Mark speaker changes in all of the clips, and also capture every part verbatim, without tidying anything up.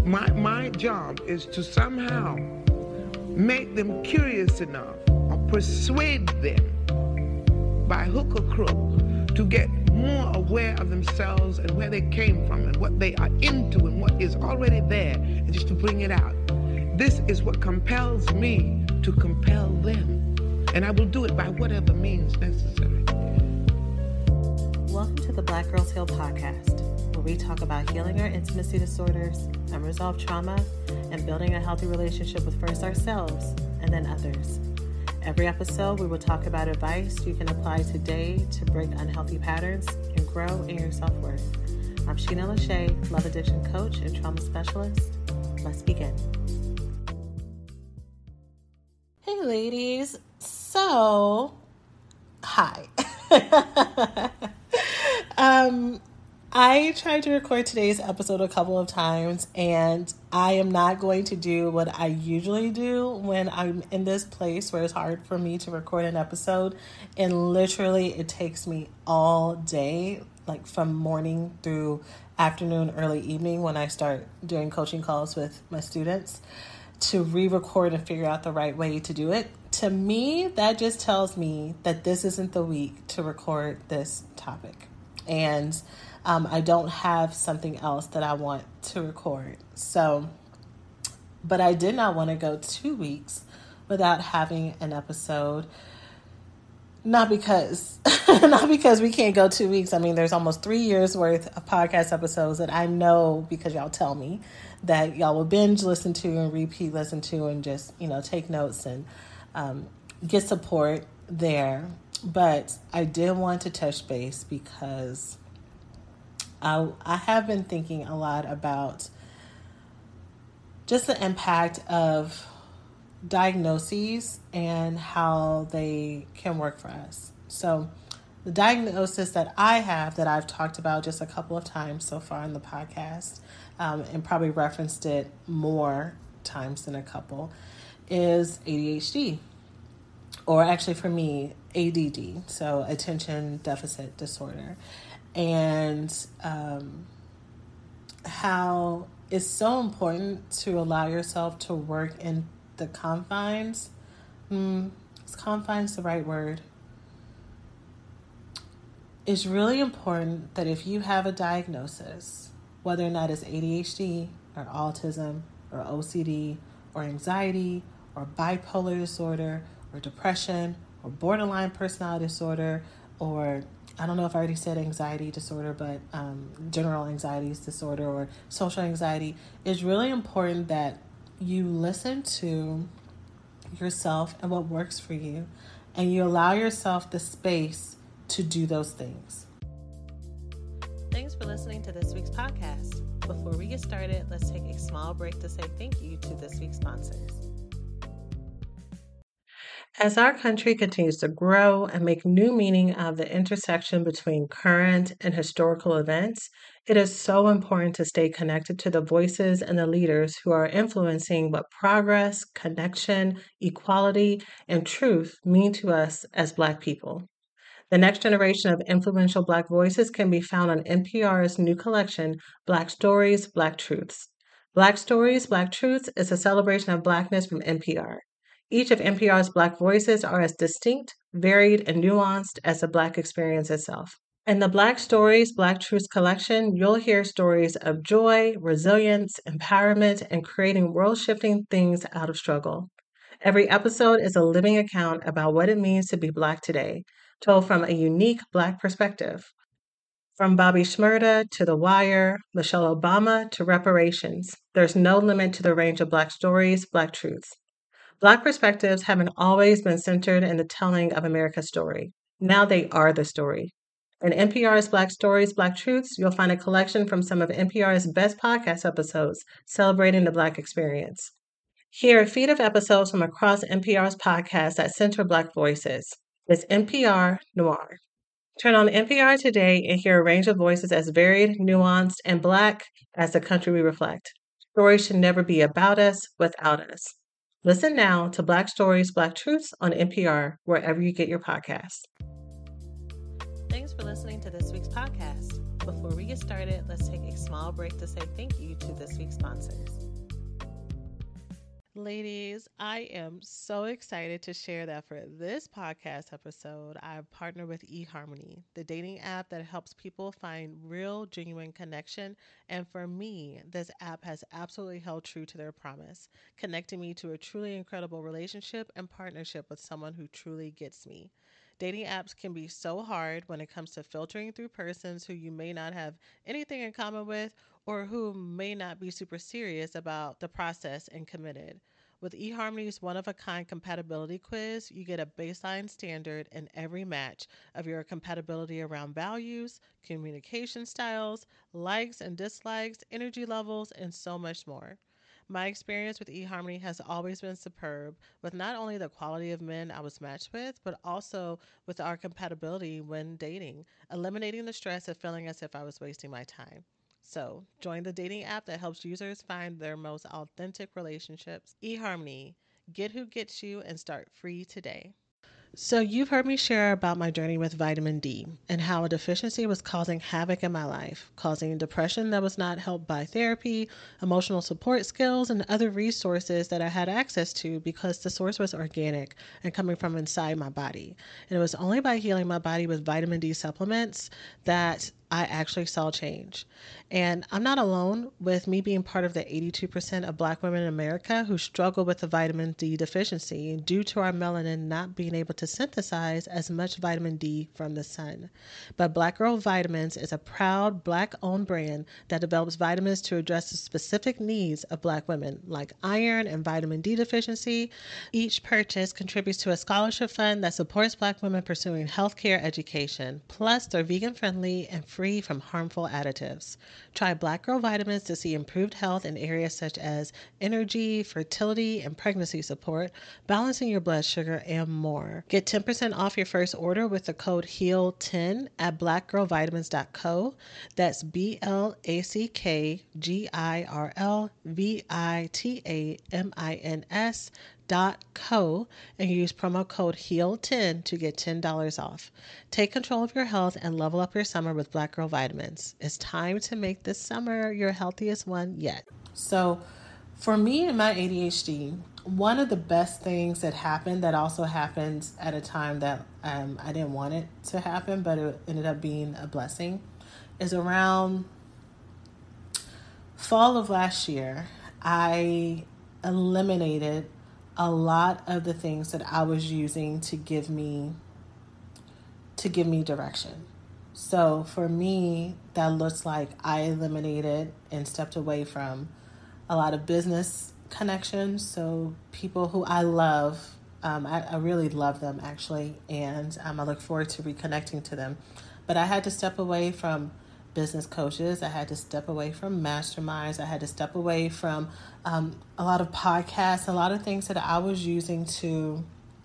Speaker 1: my, my job is to somehow make them curious enough or persuade them by hook or crook to get more aware of themselves and where they came from and what they are into and what is already there, and just to bring it out. This is what compels me to compel them, and I will do it by whatever means necessary.
Speaker 2: Welcome to the Black Girls Heal podcast, where we talk about healing our intimacy disorders, unresolved trauma, and building a healthy relationship with first ourselves and then others. Every episode, we will talk about advice you can apply today to break unhealthy patterns and grow in your self-worth. I'm Sheena Lachey, love addiction coach and trauma specialist. Let's begin. Hey, ladies. So, hi. um, I tried to record today's episode a couple of times, and I am not going to do what I usually do when I'm in this place where it's hard for me to record an episode. And literally, it takes me all day, like from morning through afternoon, early evening, when I start doing coaching calls with my students, to re-record and figure out the right way to do it. To me, that just tells me that this isn't the week to record this topic. And um, I don't have something else that I want to record. So, but I did not want to go two weeks without having an episode. Not because, not because we can't go two weeks. I mean, there's almost three years worth of podcast episodes that I know, because y'all tell me, that y'all will binge listen to and repeat listen to and just, you know, take notes and um, get support there. But I did want to touch base because I, I have been thinking a lot about just the impact of diagnoses and how they can work for us. So the diagnosis that I have, that I've talked about just a couple of times so far in the podcast, um, and probably referenced it more times than a couple, is A D H D, or actually for me, A D D, so attention deficit disorder, and um, how it's so important to allow yourself to work in the confines. Mm, is confines the right word? It's really important that if you have a diagnosis, whether or not it's A D H D or autism or O C D or anxiety or bipolar disorder or depression or borderline personality disorder, or I don't know if I already said anxiety disorder, but um, general anxiety disorder or social anxiety, it's really important that you listen to yourself and what works for you, and you allow yourself the space to do those things. Thanks for listening to this week's podcast. Before we get started, let's take a small break to say thank you to this week's sponsors. As our country continues to grow and make new meaning of the intersection between current and historical events, it is so important to stay connected to the voices and the leaders who are influencing what progress, connection, equality, and truth mean to us as Black people. The next generation of influential Black voices can be found on N P R's new collection, Black Stories, Black Truths. Black Stories, Black Truths is a celebration of Blackness from N P R. Each of N P R's Black voices are as distinct, varied, and nuanced as the Black experience itself. In the Black Stories, Black Truths collection, you'll hear stories of joy, resilience, empowerment, and creating world-shifting things out of struggle. Every episode is a living account about what it means to be Black today, told from a unique Black perspective. From Bobby Shmurda to The Wire, Michelle Obama to reparations, there's no limit to the range of Black stories, Black truths. Black perspectives haven't always been centered in the telling of America's story. Now they are the story. In N P R's Black Stories, Black Truths, you'll find a collection from some of N P R's best podcast episodes celebrating the Black experience. Hear a feed of episodes from across N P R's podcasts that center Black voices. It's N P R Noir. Turn on N P R today and hear a range of voices as varied, nuanced, and Black as the country we reflect. Stories should never be about us, without us. Listen now to Black Stories, Black Truths on N P R, wherever you get your podcasts. Thanks for listening to this week's podcast. Before we get started, let's take a small break to say thank you to this week's sponsors. Ladies, I am so excited to share that for this podcast episode, I've partnered with eHarmony, the dating app that helps people find real, genuine connection. And for me, this app has absolutely held true to their promise, connecting me to a truly incredible relationship and partnership with someone who truly gets me. Dating apps can be so hard when it comes to filtering through persons who you may not have anything in common with or who may not be super serious about the process and committed. With eHarmony's one-of-a-kind compatibility quiz, you get a baseline standard in every match of your compatibility around values, communication styles, likes and dislikes, energy levels, and so much more. My experience with eHarmony has always been superb, with not only the quality of men I was matched with, but also with our compatibility when dating, eliminating the stress of feeling as if I was wasting my time. So, join the dating app that helps users find their most authentic relationships. eHarmony, get who gets you and start free today. So you've heard me share about my journey with vitamin D and how a deficiency was causing havoc in my life, causing depression that was not helped by therapy, emotional support skills, and other resources that I had access to because the source was organic and coming from inside my body. And it was only by healing my body with vitamin D supplements that I actually saw change. And I'm not alone with me being part of the eighty-two percent of Black women in America who struggle with the vitamin D deficiency due to our melanin not being able to synthesize as much vitamin D from the sun. But Black Girl Vitamins is a proud Black-owned brand that develops vitamins to address the specific needs of Black women, like iron and vitamin D deficiency. Each purchase contributes to a scholarship fund that supports Black women pursuing healthcare education. Plus, they're vegan-friendly and free free from harmful additives. Try Black Girl Vitamins to see improved health in areas such as energy, fertility, and pregnancy support, balancing your blood sugar, and more. Get ten percent off your first order with the code heal ten at black girl vitamins dot co. That's B L A C K G I R L V I T A M I N S dot co and use promo code heal ten to get ten dollars off. Take control of your health and level up your summer with Black Girl Vitamins. It's time to make this summer your healthiest one yet. So for me and my A D H D, one of the best things that happened that also happened at a time that um, I didn't want it to happen, but it ended up being a blessing, is around fall of last year, I eliminated a lot of the things that I was using to give me to give me direction. So for me, that looks like I eliminated and stepped away from a lot of business connections. So people who I love, um, I, I really love them actually, and um, I look forward to reconnecting to them. But I had to step away from business coaches. I had to step away from masterminds. I had to step away from um, a lot of podcasts, a lot of things that I was using to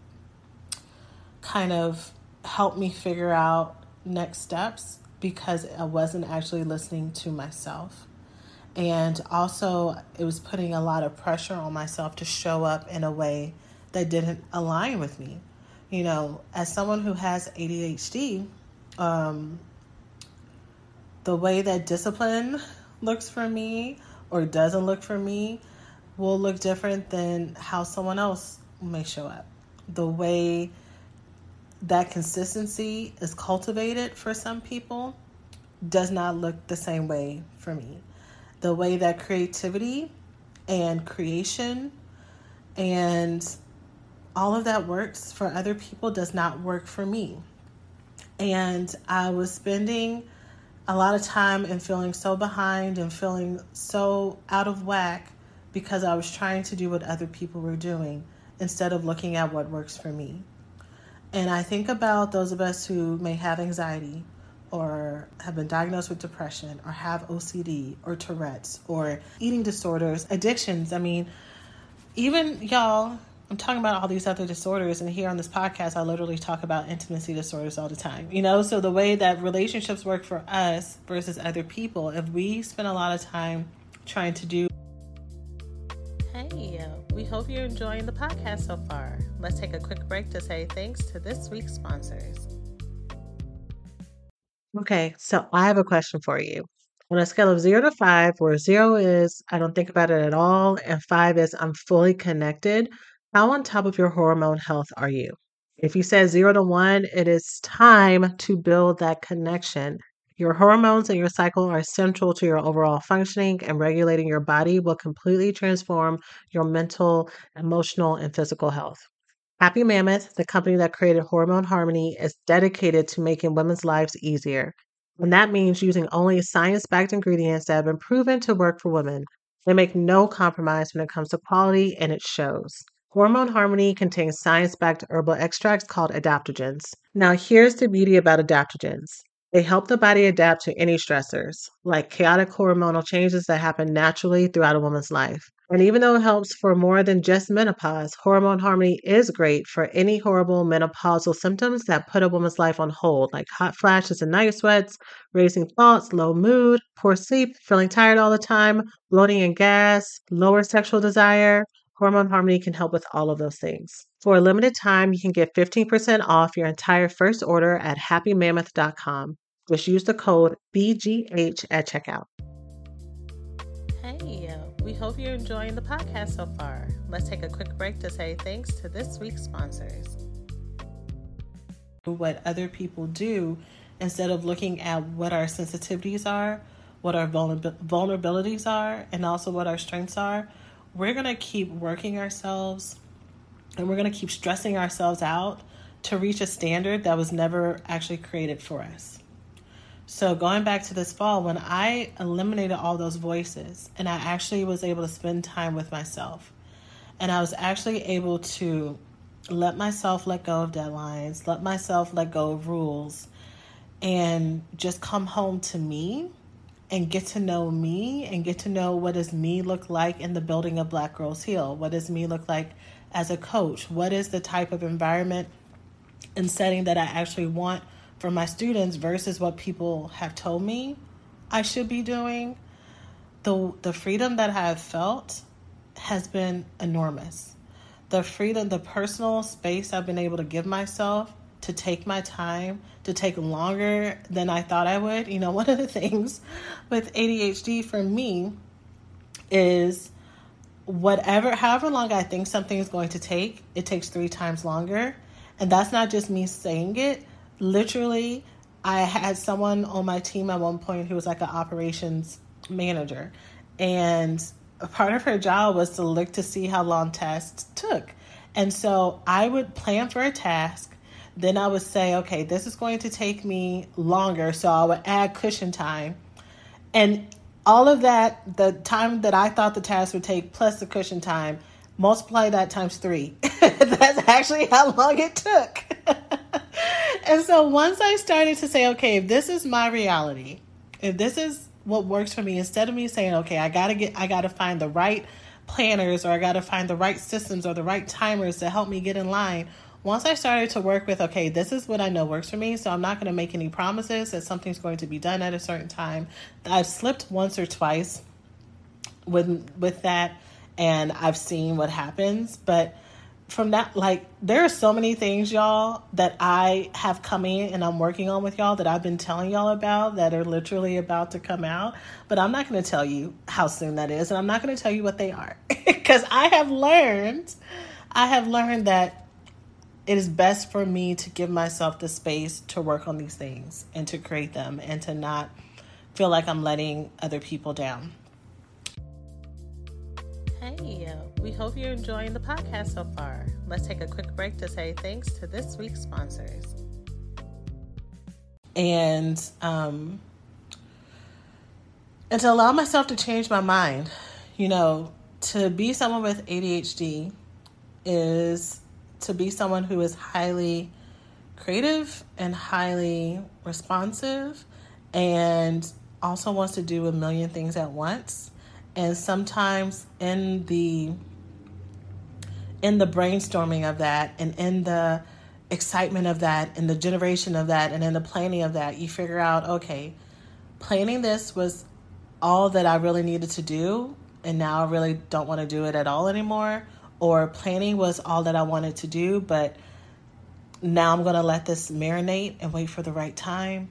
Speaker 2: kind of help me figure out next steps because I wasn't actually listening to myself. And also it was putting a lot of pressure on myself to show up in a way that didn't align with me. You know, as someone who has A D H D, um, the way that discipline looks for me or doesn't look for me will look different than how someone else may show up. The way that consistency is cultivated for some people does not look the same way for me. The way that creativity and creation and all of that works for other people does not work for me. And I was spending a lot of time and feeling so behind and feeling so out of whack because I was trying to do what other people were doing instead of looking at what works for me. And I think about those of us who may have anxiety or have been diagnosed with depression or have O C D or Tourette's or eating disorders, addictions. I mean, even y'all, I'm talking about all these other disorders, and here on this podcast, I literally talk about intimacy disorders all the time. You know, so the way that relationships work for us versus other people, if we spend a lot of time trying to do. Hey, we hope you're enjoying the podcast so far. Let's take a quick break to say thanks to this week's sponsors. Okay, so I have a question for you. On a scale of zero to five, where zero is I don't think about it at all, and five is I'm fully connected, how on top of your hormone health are you? If you said zero to one, it is time to build that connection. Your hormones and your cycle are central to your overall functioning, and regulating your body will completely transform your mental, emotional, and physical health. Happy Mammoth, the company that created Hormone Harmony, is dedicated to making women's lives easier. And that means using only science backed ingredients that have been proven to work for women. They make no compromise when it comes to quality, and it shows. Hormone Harmony contains science backed herbal extracts called adaptogens. Now, here's the beauty about adaptogens. They help the body adapt to any stressors, like chaotic hormonal changes that happen naturally throughout a woman's life. And even though it helps for more than just menopause, Hormone Harmony is great for any horrible menopausal symptoms that put a woman's life on hold, like hot flashes and night sweats, racing thoughts, low mood, poor sleep, feeling tired all the time, bloating and gas, lower sexual desire. Hormone Harmony can help with all of those things. For a limited time, you can get fifteen percent off your entire first order at happy mammoth dot com. Just use the code B G H at checkout. Hey, we hope you're enjoying the podcast so far. Let's take a quick break to say thanks to this week's sponsors. What other people do instead of looking at what our sensitivities are, what our vulner- vulnerabilities are, and also what our strengths are, we're going to keep working ourselves and we're going to keep stressing ourselves out to reach a standard that was never actually created for us. So going back to this fall, when I eliminated all those voices and I actually was able to spend time with myself, and I was actually able to let myself let go of deadlines, let myself let go of rules, and just come home to me and get to know me and get to know what does me look like in the building of Black Girls Heal? What does me look like as a coach? What is the type of environment and setting that I actually want for my students versus what people have told me I should be doing? The the freedom that I have felt has been enormous. The freedom, the personal space I've been able to give myself to take my time, to take longer than I thought I would. You know, one of the things with A D H D for me is whatever, however long I think something is going to take, it takes three times longer. And that's not just me saying it. Literally, I had someone on my team at one point who was like an operations manager. And a part of her job was to look to see how long tasks took. And so I would plan for a task. Then I would say, okay, this is going to take me longer. So I would add cushion time. And all of that, the time that I thought the task would take plus the cushion time, multiply that times three. That's actually how long it took. And so once I started to say, okay, if this is my reality, if this is what works for me, instead of me saying, okay, I gotta get, I gotta find the right planners, or I gotta find the right systems or the right timers to help me get in line. Once I started to work with, okay, this is what I know works for me, so I'm not going to make any promises that something's going to be done at a certain time. I've slipped once or twice with with that, and I've seen what happens. But from that, like, there are so many things, y'all, that I have coming and I'm working on with y'all that I've been telling y'all about that are literally about to come out. But I'm not going to tell you how soon that is, and I'm not going to tell you what they are. Because I have learned, I have learned that it is best for me to give myself the space to work on these things and to create them and to not feel like I'm letting other people down. Hey, we hope you're enjoying the podcast so far. Let's take a quick break to say thanks to this week's sponsors. And, um, and to allow myself to change my mind. You know, to be someone with A D H D is to be someone who is highly creative and highly responsive and also wants to do a million things at once. And sometimes in the in the brainstorming of that and in the excitement of that and the generation of that and in the planning of that, you figure out, okay, planning this was all that I really needed to do, and now I really don't want to do it at all anymore. Or planning was all that I wanted to do, but now I'm going to let this marinate and wait for the right time.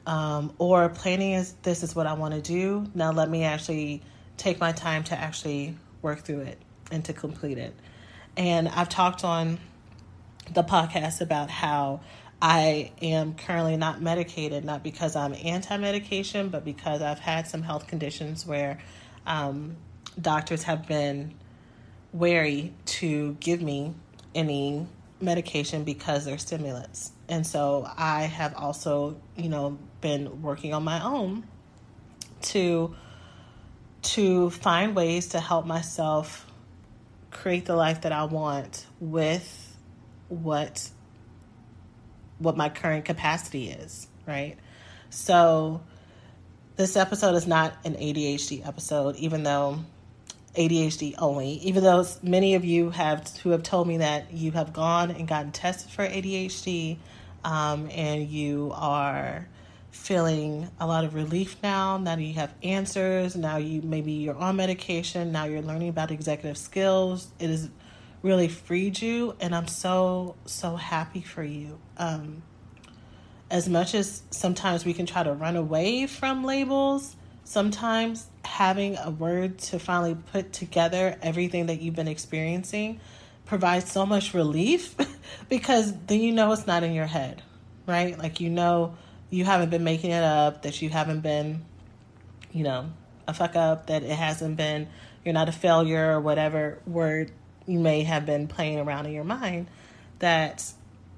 Speaker 2: Um, or planning is, this is what I want to do. Now let me actually take my time to actually work through it and to complete it. And I've talked on the podcast about how I am currently not medicated, not because I'm anti-medication, but because I've had some health conditions where um, doctors have been wary to give me any medication because they're stimulants. And so I have also, you know, been working on my own to to find ways to help myself create the life that I want with what what my current capacity is, right? So this episode is not an A D H D episode, even though A D H D only, even though many of you have who have told me that you have gone and gotten tested for A D H D, um, and you are feeling a lot of relief now. Now you have answers. Now you maybe you're on medication. Now you're learning about executive skills. It has really freed you, and I'm so so happy for you. Um, as much as sometimes we can try to run away from labels, sometimes having a word to finally put together everything that you've been experiencing provides so much relief because then you know it's not in your head, right? Like, you know, you haven't been making it up, that you haven't been, you know, a fuck up, that it hasn't been, you're not a failure or whatever word you may have been playing around in your mind, that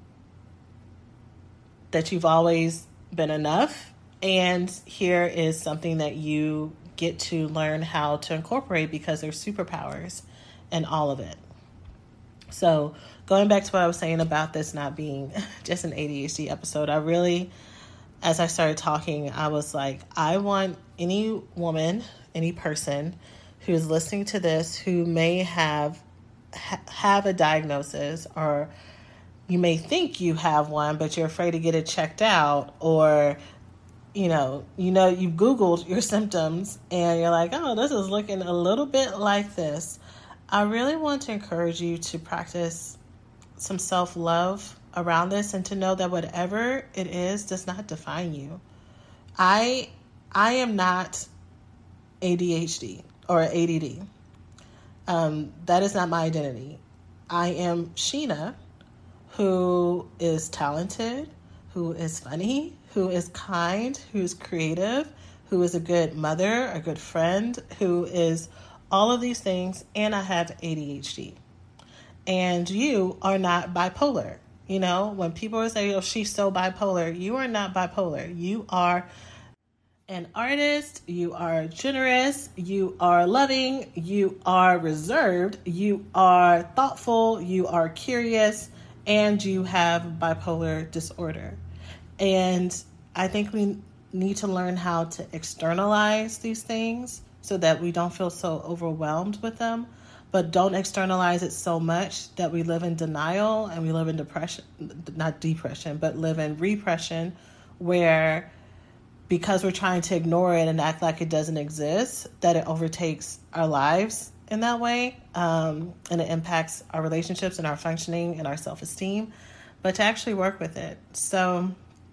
Speaker 2: that you've always been enough. And here is something that you get to learn how to incorporate because there's superpowers in all of it. So going back to what I was saying about this not being just an A D H D episode, I really, as I started talking, I was like, I want any woman, any person who's listening to this who may have ha- have a diagnosis, or you may think you have one, but you're afraid to get it checked out, or you know, you know, you've Googled your symptoms and you're like, oh, this is looking a little bit like this. I really want to encourage you to practice some self-love around this and to know that whatever it is does not define you. I I am not A D H D or A D D. Um, that is not my identity. I am Sheena, who is talented, who is funny, who is kind, who is creative, who is a good mother, a good friend, who is all of these things, and I have A D H D. And you are not bipolar. You know, when people say, oh, she's so bipolar, you are not bipolar. You are an artist, you are generous, you are loving, you are reserved, you are thoughtful, you are curious, and you have bipolar disorder. And I think we need to learn how to externalize these things so that we don't feel so overwhelmed with them, but don't externalize it so much that we live in denial and we live in depression, not depression, but live in repression, where because we're trying to ignore it and act like it doesn't exist, that it overtakes our lives in that way, um, and it impacts our relationships and our functioning and our self-esteem, but to actually work with it. So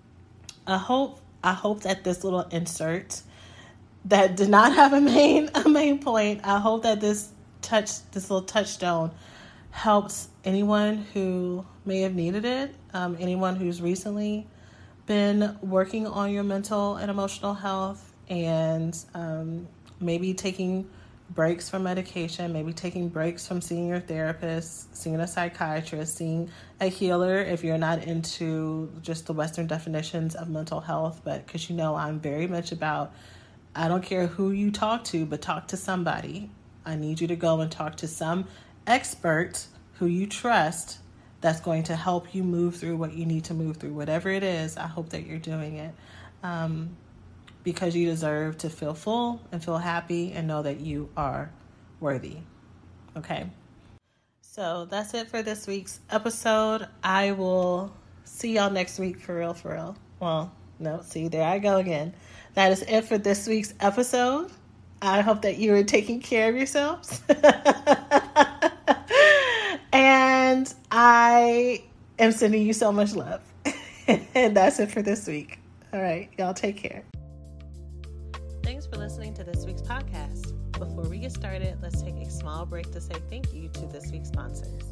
Speaker 2: I hope I hope that this little insert that did not have a main a main point, I hope that this touch this little touchstone helps anyone who may have needed it, um, anyone who's recently been working on your mental and emotional health, and um, maybe taking breaks from medication, maybe taking breaks from seeing your therapist, seeing a psychiatrist, seeing a healer if you're not into just the Western definitions of mental health. But because you know I'm very much about, I don't care who you talk to, but talk to somebody. I need you to go and talk to some expert who you trust that's going to help you move through what you need to move through. Whatever it is, I hope that you're doing it. Um, because you deserve to feel full and feel happy and know that you are worthy. Okay? So that's it for this week's episode. I will see y'all next week, for real, for real. Well, no, see, there I go again. That is it for this week's episode. I hope that you are taking care of yourselves. And I am sending you so much love. And that's it for this week. All right. Y'all take care. Thanks for listening to this week's podcast. Before we get started, let's take a small break to say thank you to this week's sponsors.